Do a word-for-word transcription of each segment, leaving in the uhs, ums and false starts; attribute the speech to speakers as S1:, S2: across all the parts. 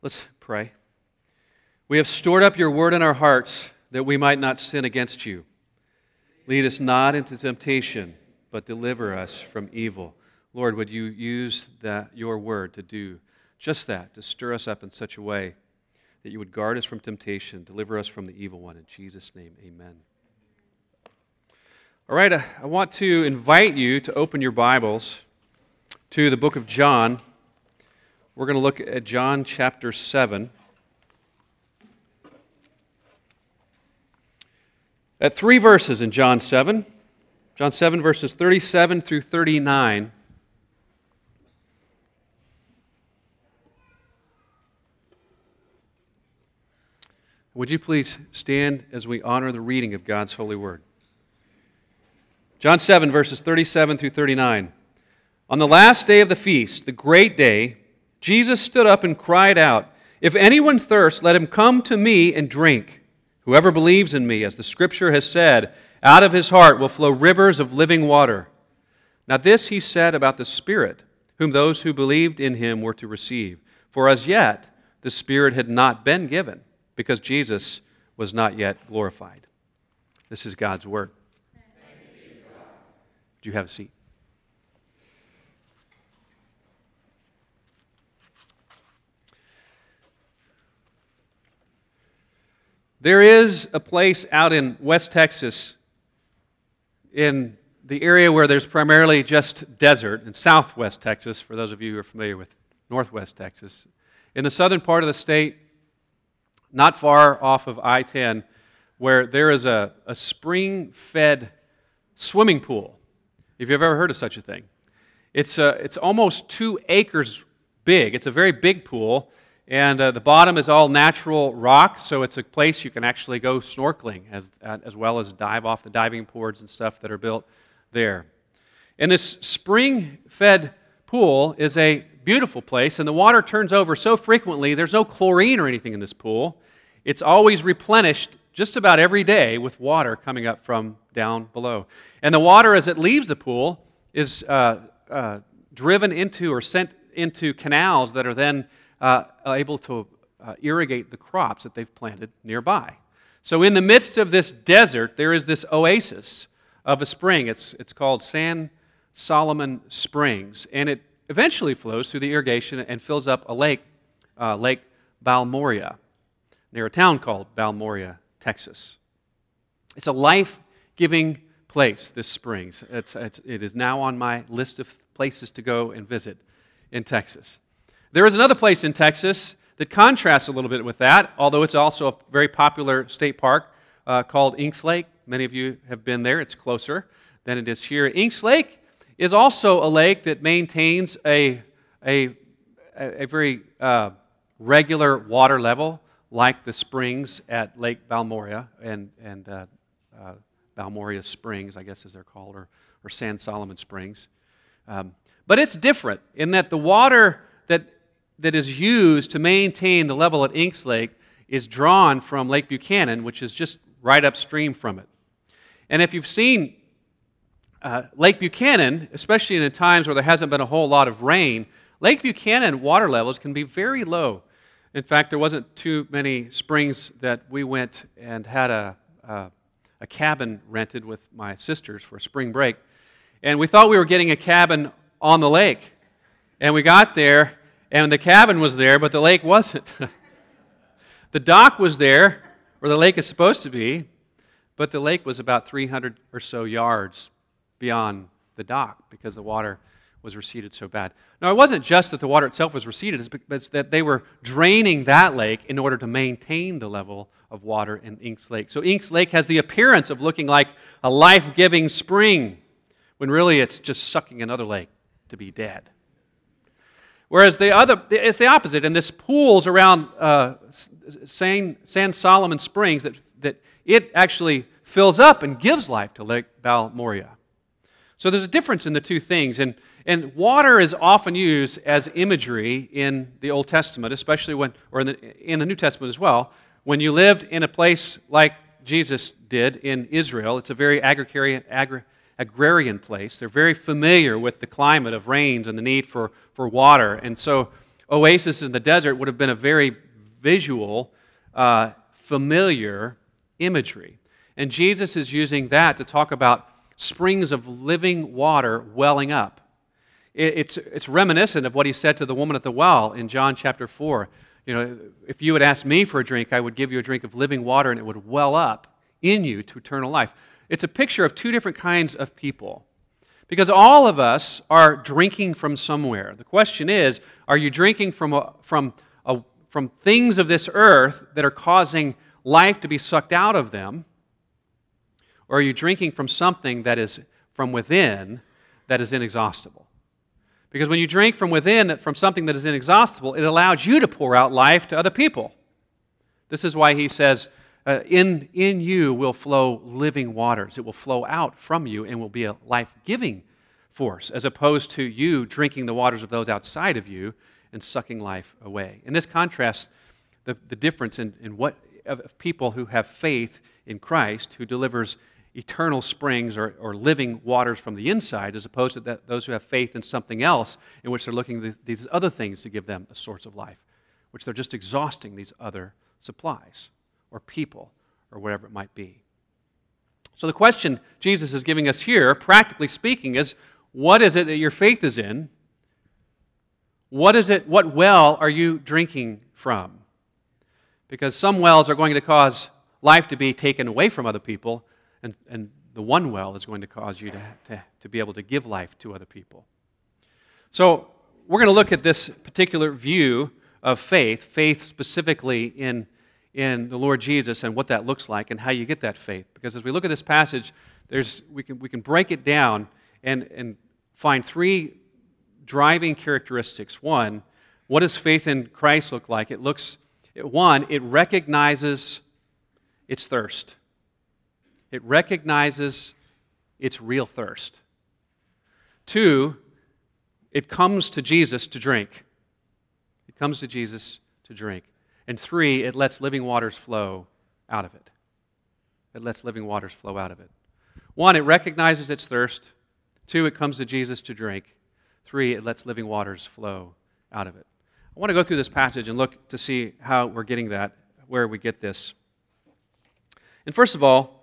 S1: Let's pray. We have stored up your word in our hearts that we might not sin against you. Lead us not into temptation, but deliver us from evil. Lord, would you use that your word to do just that, to stir us up in such a way that you would guard us from temptation, deliver us from the evil one. In Jesus' name, amen. All right, I want to invite you to open your Bibles to the book of John. We're going to look at John chapter seven. At three verses in John seven. John seven, verses thirty-seven through thirty-nine. Would you please stand as we honor the reading of God's holy word? John seven, verses thirty-seven through thirty-nine. On the last day of the feast, the great day, Jesus stood up and cried out, "If anyone thirsts, let him come to me and drink. Whoever believes in me, as the Scripture has said, out of his heart will flow rivers of living water." Now this he said about the Spirit, whom those who believed in him were to receive. For as yet the Spirit had not been given, because Jesus was not yet glorified. This is God's word. Do you have a seat? There is a place out in West Texas, in the area where there's primarily just desert, in southwest Texas, for those of you who are familiar with northwest Texas. In the southern part of the state, not far off of I ten, where there is a, a spring-fed swimming pool, if you've ever heard of such a thing. It's, uh, it's almost two acres big. It's a very big pool. And uh, the bottom is all natural rock, so it's a place you can actually go snorkeling as, as well as dive off the diving boards and stuff that are built there. And this spring-fed pool is a beautiful place, and the water turns over so frequently, there's no chlorine or anything in this pool. It's always replenished just about every day with water coming up from down below. And the water, as it leaves the pool, is uh, uh, driven into or sent into canals that are then Uh, able to uh, irrigate the crops that they've planted nearby. So in the midst of this desert, there is this oasis of a spring. It's, it's called San Solomon Springs, and it eventually flows through the irrigation and fills up a lake, uh, Lake Balmoria, near a town called Balmoria, Texas. It's a life-giving place, this springs. It's, it's, it is now on my list of places to go and visit in Texas. There is another place in Texas that contrasts a little bit with that, although it's also a very popular state park uh, called Inks Lake. Many of you have been there. It's closer than it is here. Inks Lake is also a lake that maintains a, a, a very uh, regular water level, like the springs at Lake Balmoria and, and uh, uh, Balmoria Springs, I guess as they're called, or, or San Solomon Springs. Um, but it's different in that the water that that is used to maintain the level at Inks Lake is drawn from Lake Buchanan, which is just right upstream from it. And if you've seen uh, Lake Buchanan, especially in the times where there hasn't been a whole lot of rain, Lake Buchanan water levels can be very low. In fact, there wasn't too many springs that we went and had a, a, a cabin rented with my sisters for a spring break. And we thought we were getting a cabin on the lake. And we got there, and the cabin was there, but the lake wasn't. The dock was there, where the lake is supposed to be, but the lake was about three hundred or so yards beyond the dock because the water was receded so bad. Now, it wasn't just that the water itself was receded, it's that they were draining that lake in order to maintain the level of water in Inks Lake. So Inks Lake has the appearance of looking like a life-giving spring, when really it's just sucking another lake to be dead. Whereas the other, it's the opposite, and this pool's around uh, San, San Solomon Springs that, that it actually fills up and gives life to Lake Balmoria. So there's a difference in the two things, and, and water is often used as imagery in the Old Testament, especially when, or in the, in the New Testament as well. When you lived in a place like Jesus did in Israel, it's a very agrarian, agri, agrarian place. They're very familiar with the climate of rains and the need for, for water. And so oasis in the desert would have been a very visual, uh, familiar imagery. And Jesus is using that to talk about springs of living water welling up. It's, it's reminiscent of what he said to the woman at the well in John chapter four. You know, if you would ask me for a drink, I would give you a drink of living water and it would well up in you to eternal life. It's a picture of two different kinds of people. Because all of us are drinking from somewhere. The question is, are you drinking from, a, from, a, from things of this earth that are causing life to be sucked out of them? Or are you drinking from something that is from within that is inexhaustible? Because when you drink from within, from something that is inexhaustible, it allows you to pour out life to other people. This is why he says, uh, in, in you will flow living waters. It will flow out from you and will be a life-giving force, as opposed to you drinking the waters of those outside of you and sucking life away. And this contrasts the, the difference in, in what of people who have faith in Christ, who delivers eternal springs or, or living waters from the inside, as opposed to that, those who have faith in something else in which they're looking at these other things to give them a source of life, which they're just exhausting these other supplies or people or whatever it might be. So the question Jesus is giving us here, practically speaking, is what is it that your faith is in? What is it, what well are you drinking from? Because some wells are going to cause life to be taken away from other people, and, and the one well is going to cause you to, to, to be able to give life to other people. So we're going to look at this particular view of faith, faith specifically in, in the Lord Jesus and what that looks like and how you get that faith. Because as we look at this passage, there's, we, can, we can break it down and, and find three driving characteristics. One, what does faith in Christ look like? It looks, one, it recognizes its thirst. It recognizes its real thirst. Two, it comes to Jesus to drink. It comes to Jesus to drink. And three, it lets living waters flow out of it. It lets living waters flow out of it. One, it recognizes its thirst. Two, it comes to Jesus to drink. Three, it lets living waters flow out of it. I want to go through this passage and look to see how we're getting that, where we get this. And first of all,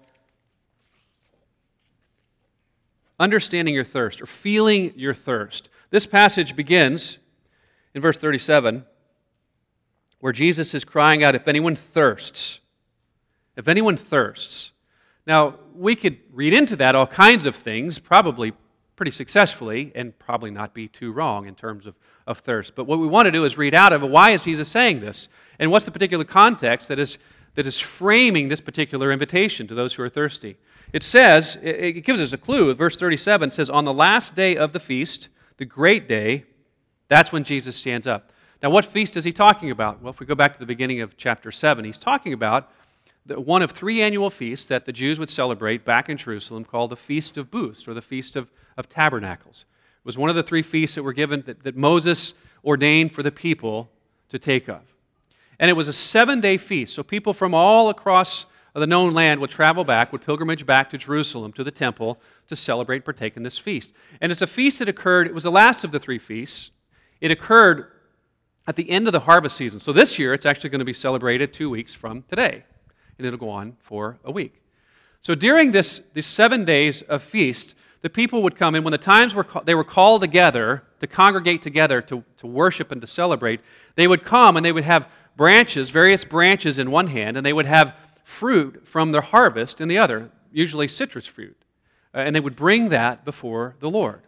S1: understanding your thirst, or feeling your thirst. This passage begins in verse thirty-seven, where Jesus is crying out, if anyone thirsts, if anyone thirsts. Now, we could read into that all kinds of things, probably pretty successfully, and probably not be too wrong in terms of, of thirst. But what we want to do is read out of it, why is Jesus saying this? And what's the particular context that is, that is framing this particular invitation to those who are thirsty? It says, it gives us a clue. Verse thirty-seven says, on the last day of the feast, the great day, that's when Jesus stands up. Now, what feast is he talking about? Well, if we go back to the beginning of chapter seven, he's talking about the, one of three annual feasts that the Jews would celebrate back in Jerusalem called the Feast of Booths, or the Feast of, of Tabernacles. It was one of the three feasts that were given, that, that Moses ordained for the people to take of. And it was a seven-day feast, so people from all across the known land would travel back, would pilgrimage back to Jerusalem, to the temple, to celebrate, partake in this feast. And it's a feast that occurred, it was the last of the three feasts. It occurred at the end of the harvest season. So this year, it's actually going to be celebrated two weeks from today. And it'll go on for a week. So during this, these seven days of feast, the people would come in. When the times were they were called together, to congregate together, to, to worship and to celebrate, they would come and they would have branches, various branches in one hand, and they would have fruit from their harvest in the other, usually citrus fruit. Uh, and they would bring that before the Lord.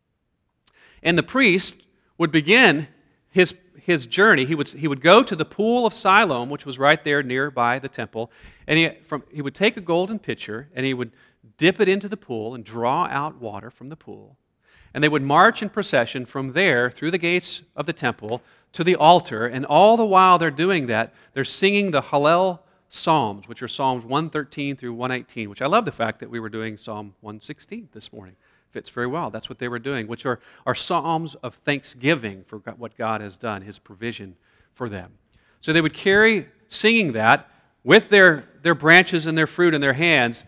S1: And the priest would begin his, his journey. He would, he would go to the pool of Siloam, which was right there nearby the temple, and he, from, he would take a golden pitcher, and he would dip it into the pool and draw out water from the pool. And they would march in procession from there through the gates of the temple to the altar, and all the while they're doing that, they're singing the Hallel Psalms, which are Psalms one thirteen through one eighteen, which I love the fact that we were doing Psalm one sixteen this morning. Fits very well. That's what they were doing, which are, are Psalms of thanksgiving for what God has done, His provision for them. So they would carry singing that with their, their branches and their fruit in their hands,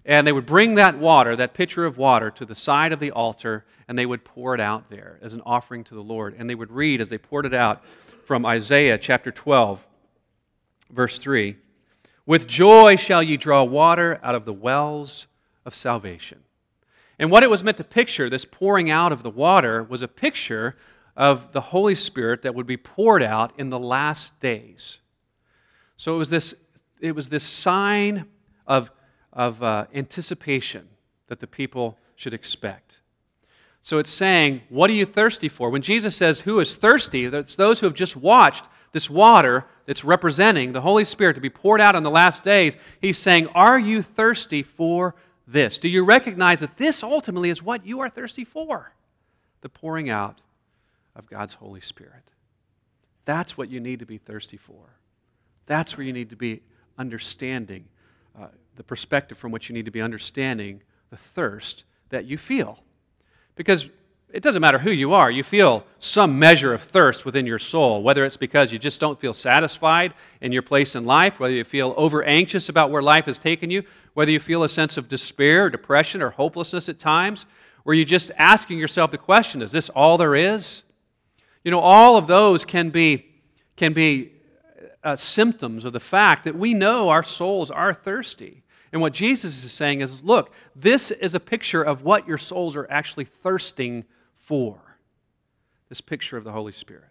S1: And they would bring that water, that pitcher of water, to the side of the altar, and they would pour it out there as an offering to the Lord. And they would read, as they poured it out, from Isaiah chapter twelve, verse three, "With joy shall ye draw water out of the wells of salvation." And what it was meant to picture, this pouring out of the water, was a picture of the Holy Spirit that would be poured out in the last days. So it was this, it was this sign of, of uh, anticipation that the people should expect. So it's saying, what are you thirsty for? When Jesus says, who is thirsty, that's those who have just watched this water that's representing the Holy Spirit to be poured out in the last days. He's saying, are you thirsty for this? Do you recognize that this ultimately is what you are thirsty for? The pouring out of God's Holy Spirit. That's what you need to be thirsty for. That's where you need to be understanding uh, the perspective from which you need to be understanding the thirst that you feel. Because it doesn't matter who you are, you feel some measure of thirst within your soul, whether it's because you just don't feel satisfied in your place in life, whether you feel over anxious about where life has taken you, whether you feel a sense of despair, depression, or hopelessness at times, where you're just asking yourself the question, is this all there is? You know, all of those can be, can be uh, symptoms of the fact that we know our souls are thirsty. And what Jesus is saying is, look, this is a picture of what your souls are actually thirsting for. This picture of the Holy Spirit.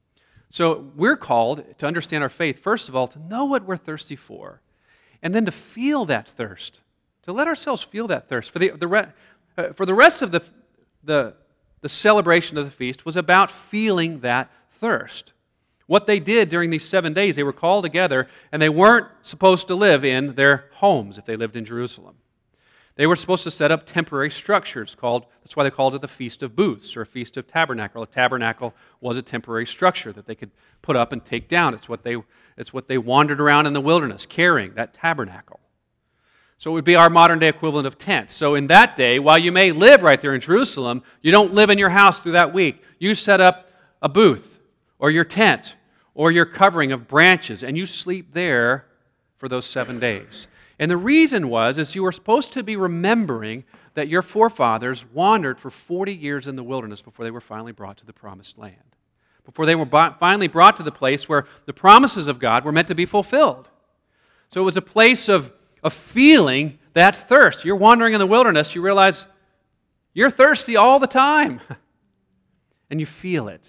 S1: So we're called to understand our faith, first of all, to know what we're thirsty for, and then to feel that thirst, to let ourselves feel that thirst. For the, the, re, uh, for the rest of the, the, the celebration of the feast was about feeling that thirst. What they did during these seven days, they were called together, and they weren't supposed to live in their homes if they lived in Jerusalem. They were supposed to set up temporary structures called, that's why they called it the Feast of Booths or a Feast of Tabernacle. A tabernacle was a temporary structure that they could put up and take down. It's what they, it's what they wandered around in the wilderness carrying, that tabernacle. So it would be our modern day equivalent of tents. So in that day, while you may live right there in Jerusalem, you don't live in your house through that week. You set up a booth, or your tent, or your covering of branches, and you sleep there for those seven days. And the reason was, is you were supposed to be remembering that your forefathers wandered for forty years in the wilderness before they were finally brought to the promised land. Before they were finally brought to the place where the promises of God were meant to be fulfilled. So it was a place of, of feeling that thirst. You're wandering in the wilderness, you realize you're thirsty all the time. And you feel it.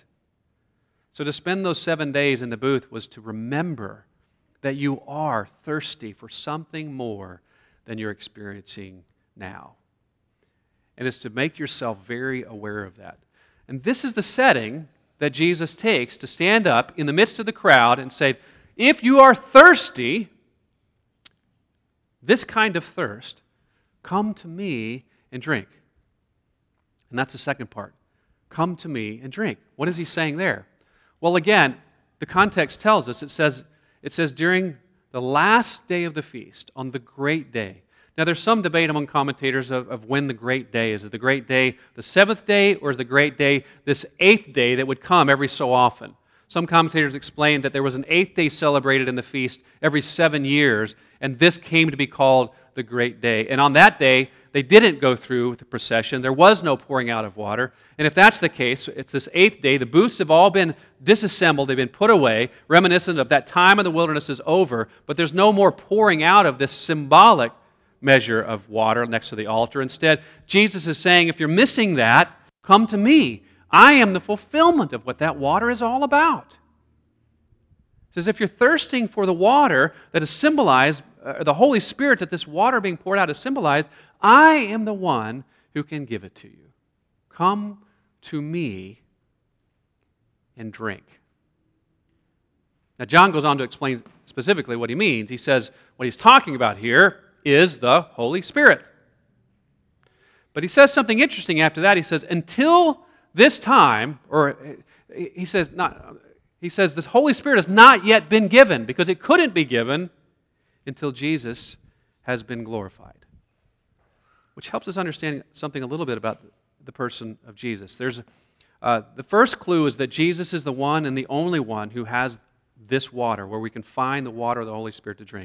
S1: So to spend those seven days in the booth was to remember that you are thirsty for something more than you're experiencing now. And it's to make yourself very aware of that. And this is the setting that Jesus takes to stand up in the midst of the crowd and say, if you are thirsty, this kind of thirst, come to me and drink. And that's the second part. Come to me and drink. What is he saying there? Well, again, the context tells us, it says, it says during the last day of the feast, on the great day. Now, there's some debate among commentators of, of when the great day is. Is the great day the seventh day, or is the great day this eighth day that would come every so often? Some commentators explain that there was an eighth day celebrated in the feast every seven years, and this came to be called the great day. And on that day, they didn't go through the procession. There was no pouring out of water. And if that's the case, it's this eighth day. The booths have all been disassembled. They've been put away, reminiscent of that time of the wilderness is over. But there's no more pouring out of this symbolic measure of water next to the altar. Instead, Jesus is saying, if you're missing that, come to me. I am the fulfillment of what that water is all about. He says, if you're thirsting for the water that is symbolized, uh, the Holy Spirit that this water being poured out is symbolized, I am the one who can give it to you. Come to me and drink. Now, John goes on to explain specifically what he means. He says what he's talking about here is the Holy Spirit. But he says something interesting after that. He says, until this time, or he says, not, he says, this Holy Spirit has not yet been given, because it couldn't be given until Jesus has been glorified. Which helps us understand something a little bit about the person of Jesus. There's uh, the first clue is that Jesus is the one and the only one who has this water, where we can find the water of the Holy Spirit to drink.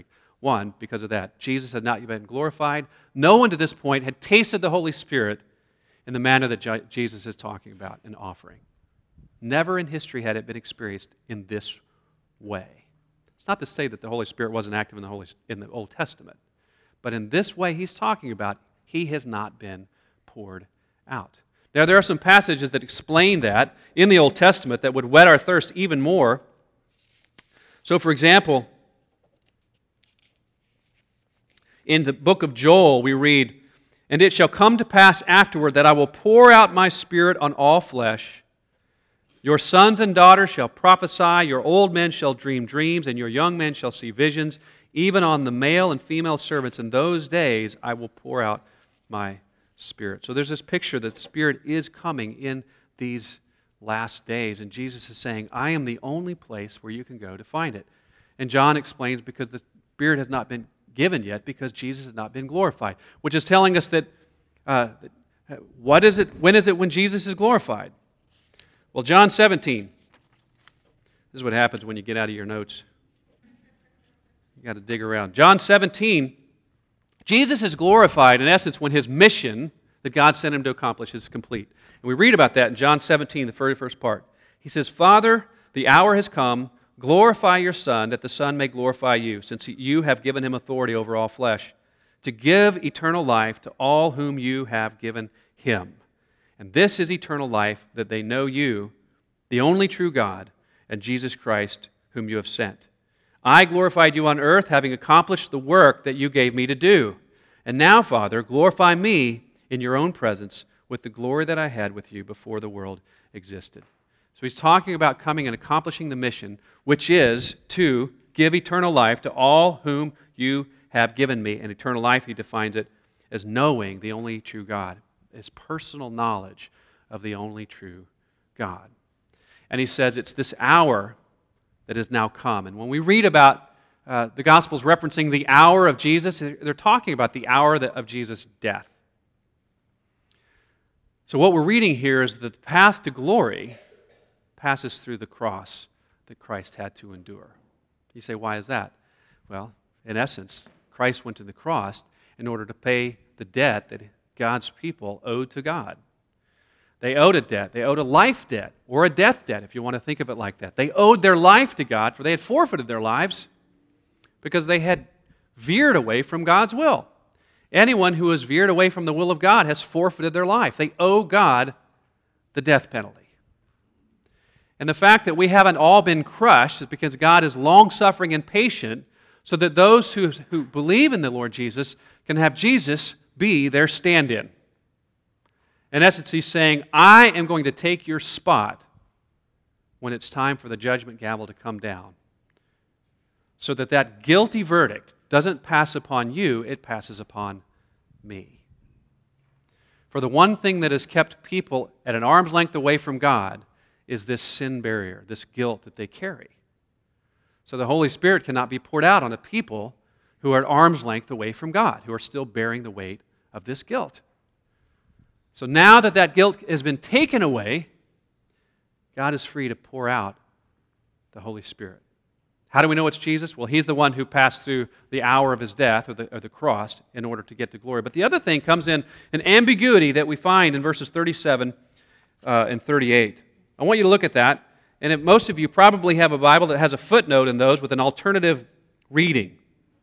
S1: One, because of that. Jesus had not yet been glorified. No one to this point had tasted the Holy Spirit in the manner that Jesus is talking about and offering. Never in history had it been experienced in this way. It's not to say that the Holy Spirit wasn't active in the, Holy, in the Old Testament, but in this way he's talking about, he has not been poured out. Now, there are some passages that explain that in the Old Testament that would whet our thirst even more. So, for example, in the book of Joel, we read, "And it shall come to pass afterward that I will pour out my Spirit on all flesh. Your sons and daughters shall prophesy, your old men shall dream dreams, and your young men shall see visions. Even on the male and female servants in those days I will pour out my Spirit." So there's this picture that the Spirit is coming in these last days. And Jesus is saying, I am the only place where you can go to find it. And John explains because the Spirit has not been given yet because Jesus has not been glorified, which is telling us that, uh, what is it, when is it when Jesus is glorified? Well, John seventeen. This is what happens when you get out of your notes. You got to dig around. John seventeen, Jesus is glorified in essence when his mission that God sent him to accomplish is complete. And we read about that in John seventeen, the very first part. He says, "Father, the hour has come. Glorify your Son, that the Son may glorify you, since you have given him authority over all flesh, to give eternal life to all whom you have given him. And this is eternal life, that they know you, the only true God, and Jesus Christ, whom you have sent. I glorified you on earth, having accomplished the work that you gave me to do. And now, Father, glorify me in your own presence with the glory that I had with you before the world existed." So he's talking about coming and accomplishing the mission, which is to give eternal life to all whom you have given me. And eternal life, he defines it as knowing the only true God, as personal knowledge of the only true God. And he says it's this hour that has now come. And when we read about uh, the Gospels referencing the hour of Jesus, they're talking about the hour of Jesus' death. So what we're reading here is that the path to glory passes through the cross that Christ had to endure. You say, why is that? Well, in essence, Christ went to the cross in order to pay the debt that God's people owed to God. They owed a debt. They owed a life debt, or a death debt, if you want to think of it like that. They owed their life to God, for they had forfeited their lives because they had veered away from God's will. Anyone who has veered away from the will of God has forfeited their life. They owe God the death penalty. And the fact that we haven't all been crushed is because God is long-suffering and patient so that those who, who believe in the Lord Jesus can have Jesus be their stand-in. In essence, he's saying, I am going to take your spot when it's time for the judgment gavel to come down, so that that guilty verdict doesn't pass upon you, it passes upon me. For the one thing that has kept people at an arm's length away from God is this sin barrier, this guilt that they carry. So the Holy Spirit cannot be poured out on a people who are at arm's length away from God, who are still bearing the weight of this guilt. So now that that guilt has been taken away, God is free to pour out the Holy Spirit. How do we know it's Jesus? Well, he's the one who passed through the hour of his death, or the, or the cross, in order to get to glory. But the other thing comes in an ambiguity that we find in verses thirty-seven uh, and thirty-eight. I want you to look at that, and if most of you probably have a Bible that has a footnote in those with an alternative reading.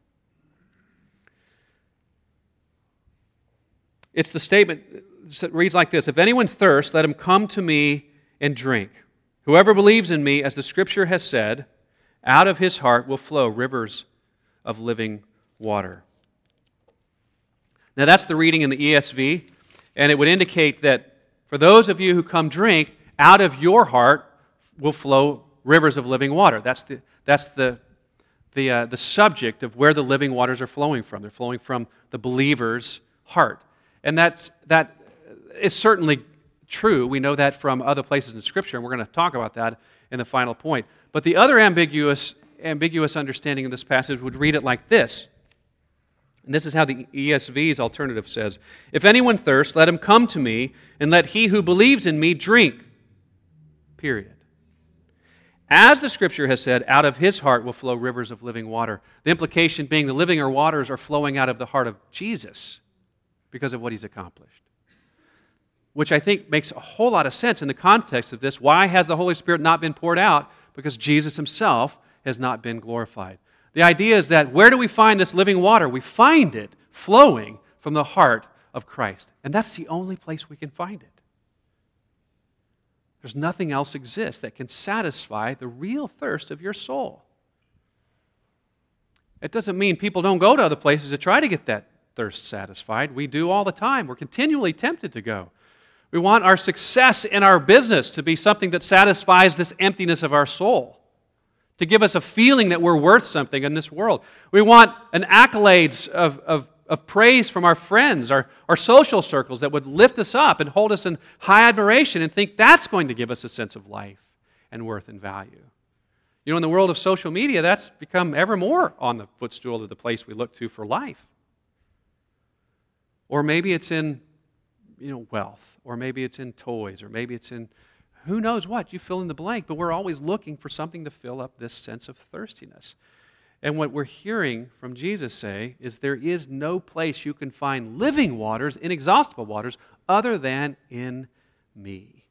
S1: It's the statement that reads like this: "If anyone thirsts, let him come to me and drink. Whoever believes in me, as the Scripture has said, out of his heart will flow rivers of living water." Now that's the reading in the E S V, and it would indicate that for those of you who come drink, out of your heart will flow rivers of living water. That's the that's the the uh, the subject of where the living waters are flowing from. They're flowing from the believer's heart, and that's that is certainly true. We know that from other places in Scripture, and we're going to talk about that in the final point. But the other ambiguous ambiguous understanding of this passage would read it like this. And this is how the E S V's alternative says: "If anyone thirsts, let him come to me, and let he who believes in me drink." Period. As the Scripture has said, out of his heart will flow rivers of living water. The implication being the living waters are flowing out of the heart of Jesus because of what he's accomplished. Which I think makes a whole lot of sense in the context of this. Why has the Holy Spirit not been poured out? Because Jesus himself has not been glorified. The idea is that where do we find this living water? We find it flowing from the heart of Christ. And that's the only place we can find it. There's nothing else exists that can satisfy the real thirst of your soul. It doesn't mean people don't go to other places to try to get that thirst satisfied. We do all the time. We're continually tempted to go. We want our success in our business to be something that satisfies this emptiness of our soul, to give us a feeling that we're worth something in this world. We want an accolades of, of, of praise from our friends, our, our social circles that would lift us up and hold us in high admiration and think that's going to give us a sense of life and worth and value. You know, in the world of social media, that's become ever more on the footstool of the place we look to for life. Or maybe it's in, you know, wealth, or maybe it's in toys, or maybe it's in who knows what. You fill in the blank, but we're always looking for something to fill up this sense of thirstiness. And what we're hearing from Jesus say is there is no place you can find living waters, inexhaustible waters, other than in me.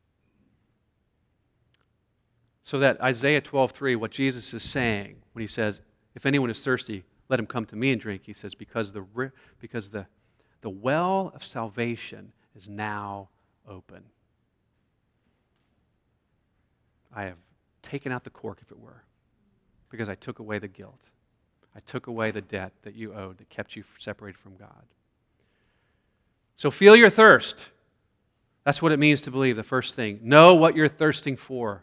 S1: So that Isaiah twelve three, what Jesus is saying when he says, if anyone is thirsty, let him come to me and drink, he says, because the because the, the well of salvation is now open. I have taken out the cork, if it were, because I took away the guilt. I took away the debt that you owed that kept you separated from God. So feel your thirst. That's what it means to believe, the first thing. Know what you're thirsting for.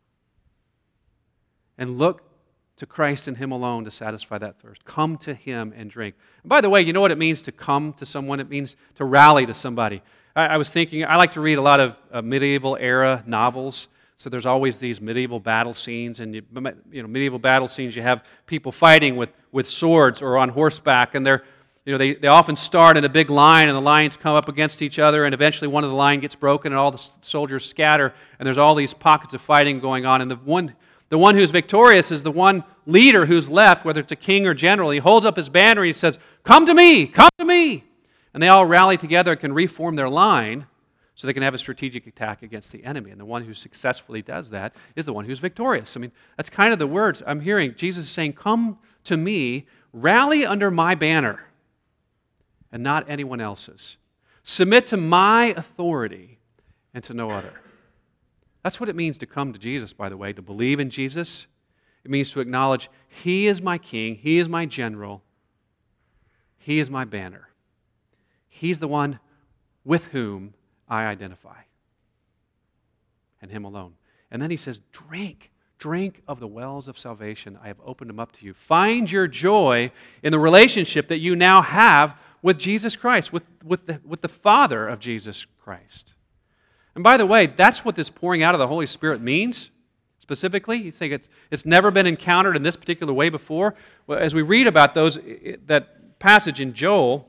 S1: And look to Christ and Him alone to satisfy that thirst. Come to Him and drink. And by the way, you know what it means to come to someone? It means to rally to somebody. I, I was thinking, I like to read a lot of uh, medieval era novels. So there's always these medieval battle scenes, and you, you know, medieval battle scenes, you have people fighting with, with swords or on horseback, and they're, you know, they, they often start in a big line, and the lines come up against each other, and eventually one of the line gets broken, and all the soldiers scatter, and there's all these pockets of fighting going on, and the one The one who's victorious is the one leader who's left, whether it's a king or general. He holds up his banner and he says, "Come to me, come to me." And they all rally together and can reform their line so they can have a strategic attack against the enemy. And the one who successfully does that is the one who's victorious. I mean, that's kind of the words I'm hearing. Jesus is saying, come to me, rally under my banner and not anyone else's. Submit to my authority and to no other. That's what it means to come to Jesus, by the way, to believe in Jesus. It means to acknowledge He is my king, He is my general, He is my banner. He's the one with whom I identify, and Him alone. And then He says, drink, drink of the wells of salvation. I have opened them up to you. Find your joy in the relationship that you now have with Jesus Christ, with, with, the, with the Father of Jesus Christ. And by the way, that's what this pouring out of the Holy Spirit means, specifically. You think it's, it's never been encountered in this particular way before? Well, as we read about those, that passage in Joel,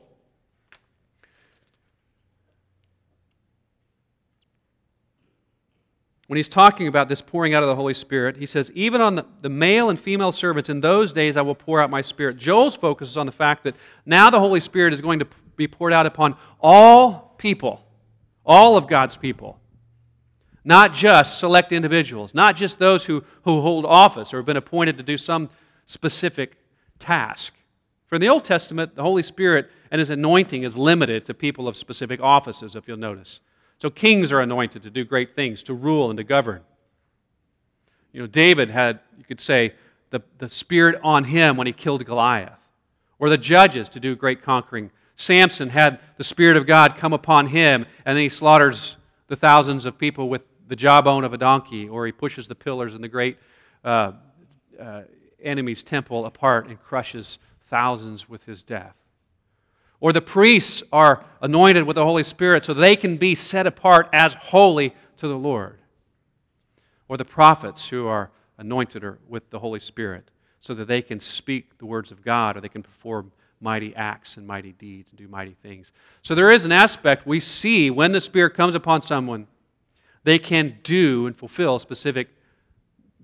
S1: when he's talking about this pouring out of the Holy Spirit, he says, even on the, the male and female servants, in those days I will pour out my Spirit. Joel's focus is on the fact that now the Holy Spirit is going to be poured out upon all people. All of God's people. Not just select individuals. Not just those who, who hold office or have been appointed to do some specific task. For in the Old Testament, the Holy Spirit and His anointing is limited to people of specific offices, if you'll notice. So kings are anointed to do great things, to rule and to govern. You know, David had, you could say, the, the Spirit on him when he killed Goliath. Or the judges to do great conquering. Samson had the Spirit of God come upon him, and then he slaughters the thousands of people with the jawbone of a donkey, or he pushes the pillars in the great uh, uh, enemy's temple apart and crushes thousands with his death. Or the priests are anointed with the Holy Spirit so they can be set apart as holy to the Lord. Or the prophets who are anointed with the Holy Spirit so that they can speak the words of God, or they can perform mighty acts and mighty deeds and do mighty things. So there is an aspect we see when the Spirit comes upon someone, they can do and fulfill specific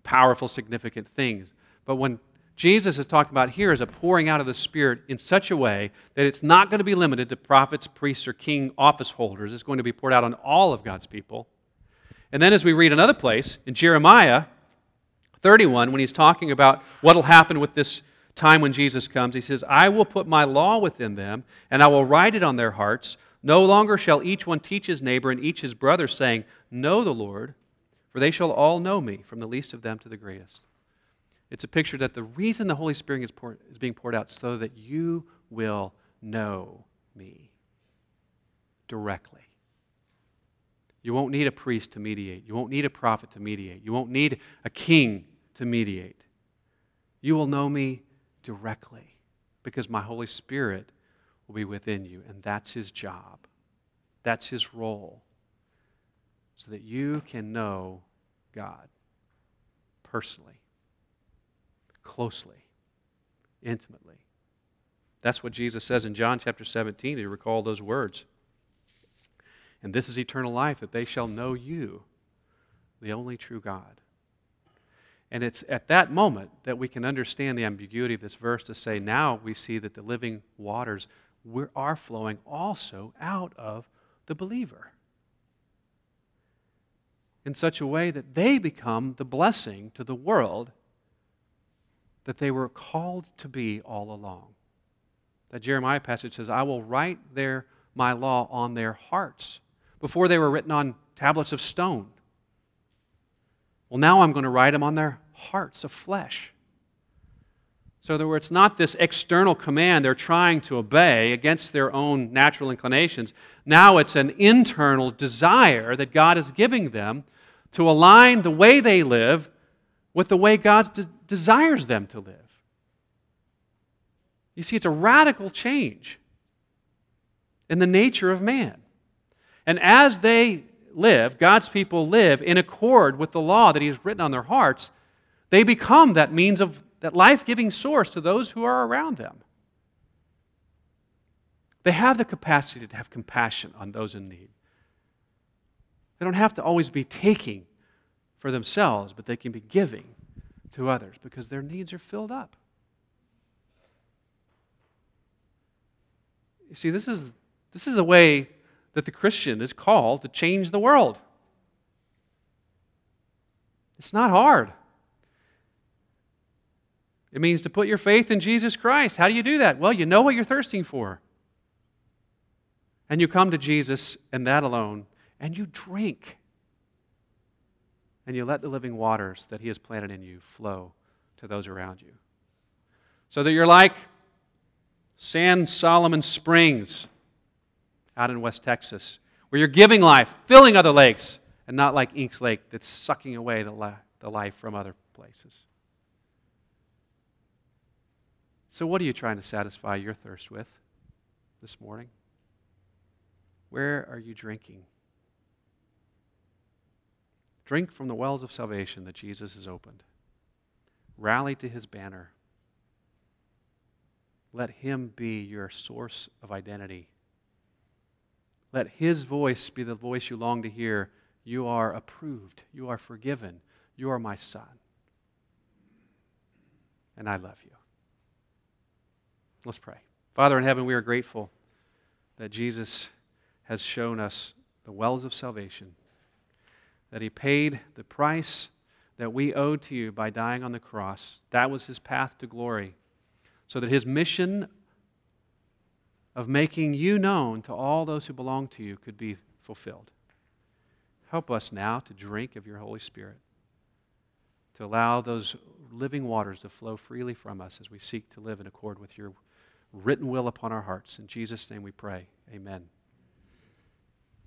S1: powerful, significant things. But when Jesus is talking about here is a pouring out of the Spirit in such a way that it's not going to be limited to prophets, priests, or king office holders. It's going to be poured out on all of God's people. And then as we read another place, in Jeremiah thirty-one, when he's talking about what will happen with this time when Jesus comes, he says, I will put my law within them, and I will write it on their hearts. No longer shall each one teach his neighbor and each his brother, saying, Know the Lord, for they shall all know me, from the least of them to the greatest. It's a picture that the reason the Holy Spirit is, poured, is being poured out is so that you will know me directly. You won't need a priest to mediate. You won't need a prophet to mediate. You won't need a king to mediate. You will know me directly because my Holy Spirit will be within you, and that's His job. That's His role, so that you can know God personally, closely, intimately. That's what Jesus says in John chapter seventeen. You recall those words. And this is eternal life, that they shall know you, the only true God. And it's at that moment that we can understand the ambiguity of this verse to say, now we see that the living waters are flowing also out of the believer in such a way that they become the blessing to the world that they were called to be all along. That Jeremiah passage says, I will write their, my law on their hearts. Before they were written on tablets of stone. Well, now I'm going to write them on their hearts of flesh. So that it's not this external command they're trying to obey against their own natural inclinations. Now it's an internal desire that God is giving them to align the way they live with the way God de- desires them to live. You see, it's a radical change in the nature of man. And as they live, God's people live in accord with the law that He has written on their hearts, they become that means of, that life-giving source to those who are around them. They have the capacity to have compassion on those in need. They don't have to always be taking for themselves, but they can be giving to others because their needs are filled up. You see, this is, this is the way that the Christian is called to change the world. It's not hard. It means to put your faith in Jesus Christ. How do you do that? Well, you know what you're thirsting for. And you come to Jesus and that alone, and you drink. And you let the living waters that He has planted in you flow to those around you. So that you're like San Solomon Springs out in West Texas, where you're giving life, filling other lakes, and not like Inks Lake that's sucking away the, la- the life from other places. So what are you trying to satisfy your thirst with this morning? Where are you drinking? Drink from the wells of salvation that Jesus has opened. Rally to His banner. Let Him be your source of identity. Let His voice be the voice you long to hear. You are approved. You are forgiven. You are my son. And I love you. Let's pray. Father in heaven, we are grateful that Jesus has shown us the wells of salvation, that He paid the price that we owed to you by dying on the cross. That was His path to glory, so that His mission of making you known to all those who belong to you could be fulfilled. Help us now to drink of your Holy Spirit, to allow those living waters to flow freely from us as we seek to live in accord with your written will upon our hearts. In Jesus' name we pray. Amen.